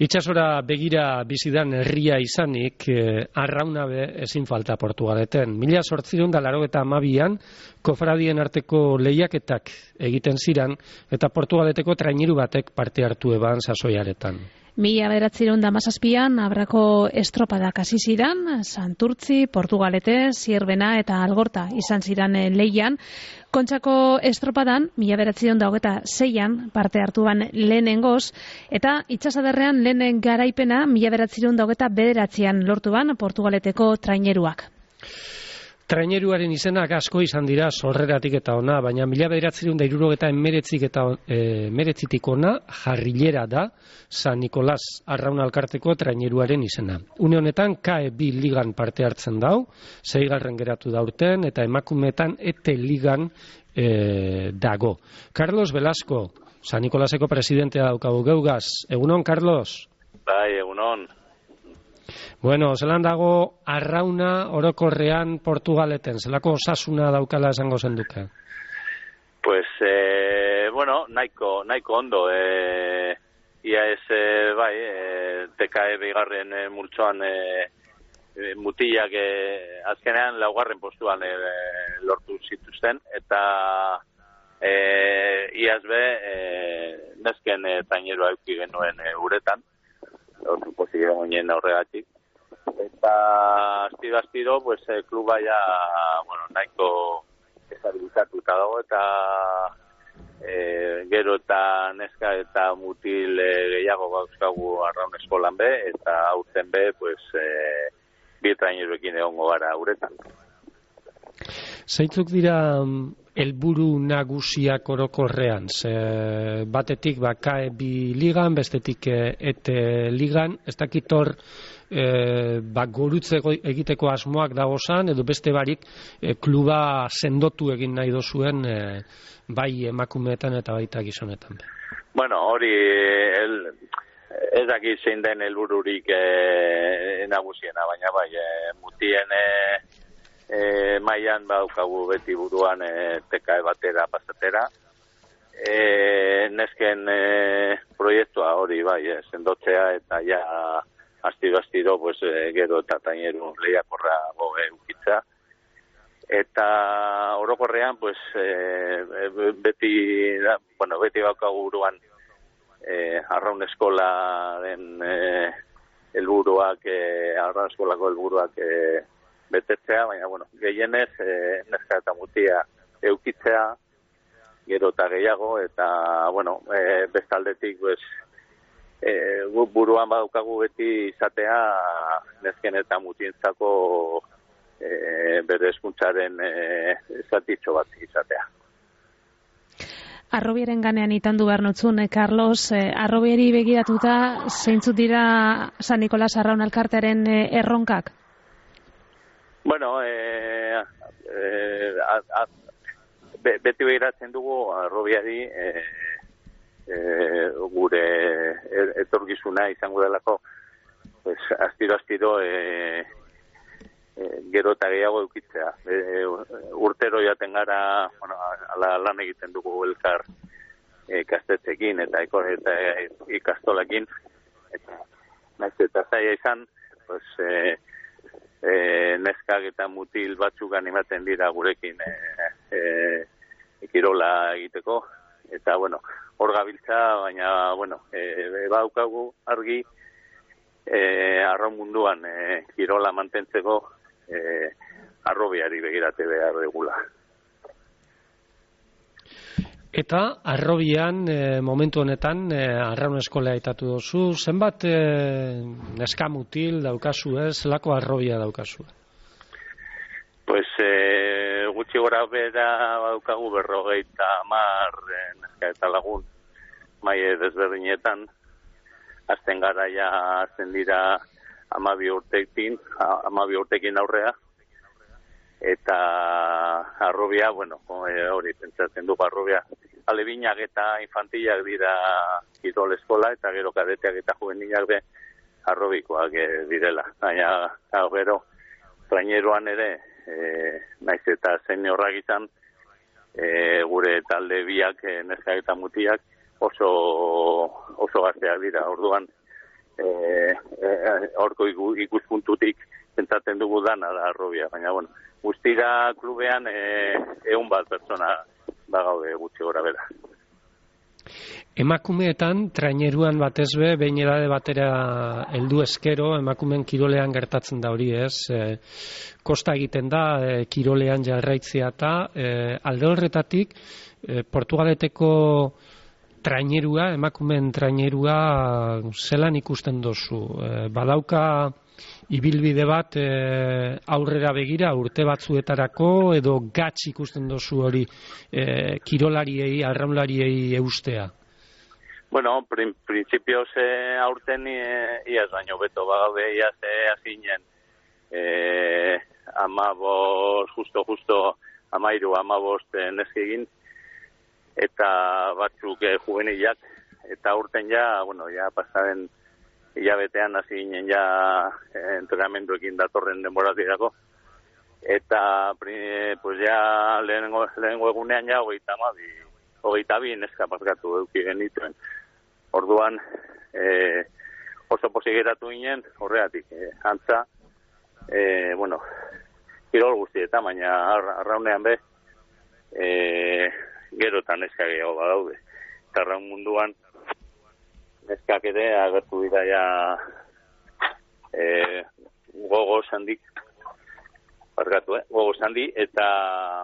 Itsasora begira bizidan herria izanik, arrauna be ezin falta Portugaleten. 1882an kofradien arteko lehiaketak egiten ziran eta Portugaleteko traineru batek parte hartu eban sasoiaretan. 1917an Abrako estropadak hasi ziran, Santurtzi, Portugalete, Zierbena eta Algorta izan ziran lehian. Kontxako estropadan 1926an parte hartuan lehenengoz, eta itsasadarrean lehen garaipena 1929an lortuan Portugaleteko traineruak. Traineruaren izenak asko izan dira sorreratik eta ona, baina 1989tik ona Jarrilera da San Nicolas Arraun Alkarteko traineruaren izena. Une honetan KE2 ligan parte hartzen dau, 6. geratu da urten, eta emakumeetan ET ligan dago. Carlos Velasco, San Nicolaseko presidentea daukagu geugaz. Egunon, Carlos? Bai, egunon. Bueno, zelan dago arrauna orokorrean Portugaleten, zelako osasuna daukala esango zenduke? Pues, bueno, nahiko ondo. Ia ez, bai, TKE bigarren multzoan mutilak azkenean 4. postuan lortu zituzten, eta iaz be, nesken trainerua eduki genuen uretan, lortu posible goinen horregatik. Eta astiro, pues, kluba ja, bueno, nahiko estabilizatuta dago, eta gero eta neska eta mutil gehiago gauzkagu arraun eskolan be, eta aurten be, pues, bi traineruekin egongo gara uretan. Zeintzuk dira helburu nagusiak orokorrean? Batetik KE2 ligan, bestetik ET ligan, ez dakit hor gorutze egiteko asmoak dagozan, edo beste barik kluba sendotu egin nahi dozuen bai emakumeetan eta baita gizonetan. Bueno, hori ez dakit zein den helbururik nagusiena, baina bai, mutien mailan badaukagu beti buruan TKE batera pasatera. Nesken proiektua hori bai, sendotzea eta ja astiro, pues, gero eta traineru lehiakorra ukitza. Eta orokorrean, pues, beti daukagu buruan arraun eskolaren helburuak, arraun eskolako helburuak betetzea, baina, bueno, gehienez, neska eta mutia eukitzea, gero eta gehiago, eta, bueno, bestaldetik, pues, buruan badaukagu beti izatea nesken eta mutientzako bere hezkuntzaren zatitxo bat izatea. Arrobiaren ganean itandu behar notzun, Carlos, arrobiari begiratuta zeintzuk dira San Nicolas Arraun Alkartearen erronkak? Bueno, beti begiratzen dugu arrobiari gure etorkizuna izango delako, pues, astiro gero eta gehiago eukitzea. Urtero jaten gara, bueno, lan egiten dugu elkar ikastetxeekin eta ikastolakin, eta naiz eta zaila izan, pues, neskak eta mutil batzuk animatzen dira gurekin kirola egiteko, eta, bueno, hor gabiltza, baina, bueno, badaukagu argi arraun munduan kirola mantentzeko arrobiari begirate behar dugula. Eta arrobian momentu honetan arraun eskola aitatu duzu, zenbat neska mutil daukazu zelako arrobia daukazu? Pues gutxi gora bera daukagu 50 neska eta lagun maile desberdinetan, azten gara ja azten dira 12 urtekin aurrea, eta arrobia, bueno, hori pentsatzen dugu arrobia, alebinak eta infantilak dira kirol eskola, eta gero kadeteak eta juvenilak be arrobikoak direla. Baina, gero, traineruan ere, naiz eta seniorrak izan, gure talde biak, neska eta mutiak, oso gazteak dira. Orduan, horko ikuspuntutik pentsatzen dugu dana da Arrobia, baina bueno, guztira klubean 100 pertsona bagaude gutxi gora bera. Emakumeetan, traineruan batez be, behin edade batera heldu eskero, emakumeen kirolean gertatzen da hori, ez? Kosta egiten da, kirolean jarraitzea eta alde horretatik, Portugaleteko trainerua, emakumeen trainerua, zelan ikusten dozu? Badauka ibilbide bat aurrera begira urte batzuetarako edo gatz ikusten dozu hori kirolariei, arraunlariei eustea? Bueno, principios aurten iaz baino beto bagaude, iaz azinen 15, justo 13 neskegin, eta batzuk juvenilak, eta aurten ja, bueno, ja pasaren hilabetean hasi ginen ja entrenamenduekin datorren denboratirako, eta pues ja lehenengo egunean ja 22 neska parkatu eduki genituen. Orduan oso pozik geratu ginen horregatik, antza bueno, kirol guztietan, baina arraunean be gerotan neska gehiago badaude. Eta arraun munduan neskak ere agertu dira ja gogo handik gogo handi eta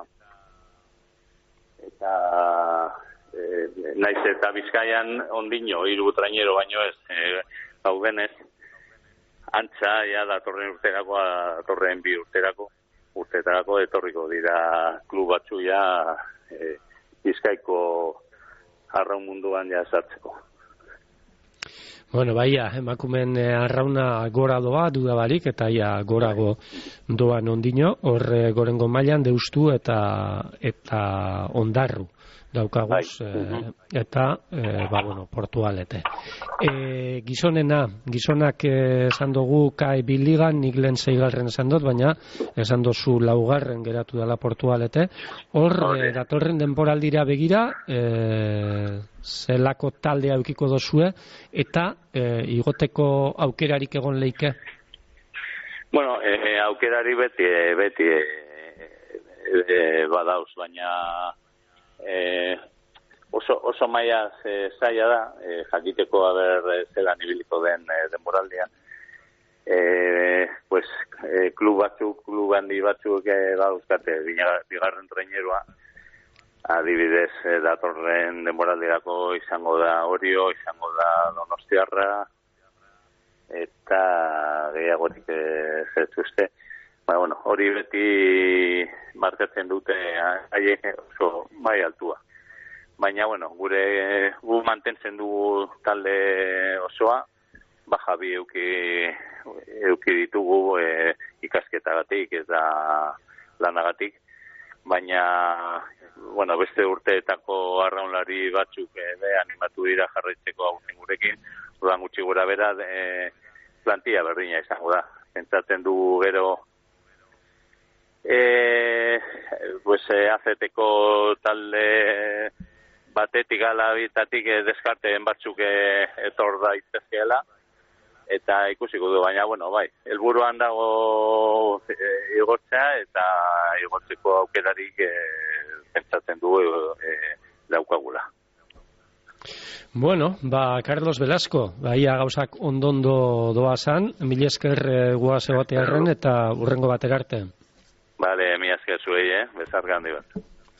naiz eta Bizkaian ondino 3 trainero baino ez gaudenez antza ja datorren datorren 2 urteetarako etorriko dira klub batzu ja Bizkaiko arraun munduan ja sartzeko. Bueno, baia, emakumeen arrauna gora doa, dudabarik, eta ia gorago doan ondino, hor gorengo mailan deustu eta ondarru daukaguz, eta, bueno, Portugalete. Gizonak esan dugu KAE Biligan, nik lehen 6. esan dut, baina esan duzu 4. geratu dela Portugalete. Hor, datorren denboraldira begira, zelako taldea eukiko dozue, eta igoteko aukerarik egon leike? Bueno, aukerari beti badauz, baina oso maila zaila da, jakiteko zelan ibiliko den denboraldia. Pues, klub handi batzuk dauzkate, bigarren trainerua, adibidez, datorren denboraldirako izango da Orio, izango da Donostiarra, eta gehiagorik zertuzte. Bueno, hori beti markatzen dute haiek oso mai altua. Baina, bueno, gu mantentzen dugu talde osoa, Javi euki ditugu ikasketagatik eta lanagatik, baina, bueno, beste urteetako arraunlari batzuk animatu dira jarraitzeko aurten gurekin, orduan gutxi gora bera plantilla berdina izango da. Pentsatzen dugu gero pues ACT-ko talde batetik ala bitatik deskarteen batzuk etor daitezkeela eta ikusiko du, baina bueno, bai, helburuan dago igotzea eta igotzeko aukerarik pentsatzen dugu daukagula. Bueno, Carlos Velasco, baia gauzak ondondo doazan, mila esker guaz egotearren eta urrengo batera arte. Vale, mila esker zuei, bezarka handi bat.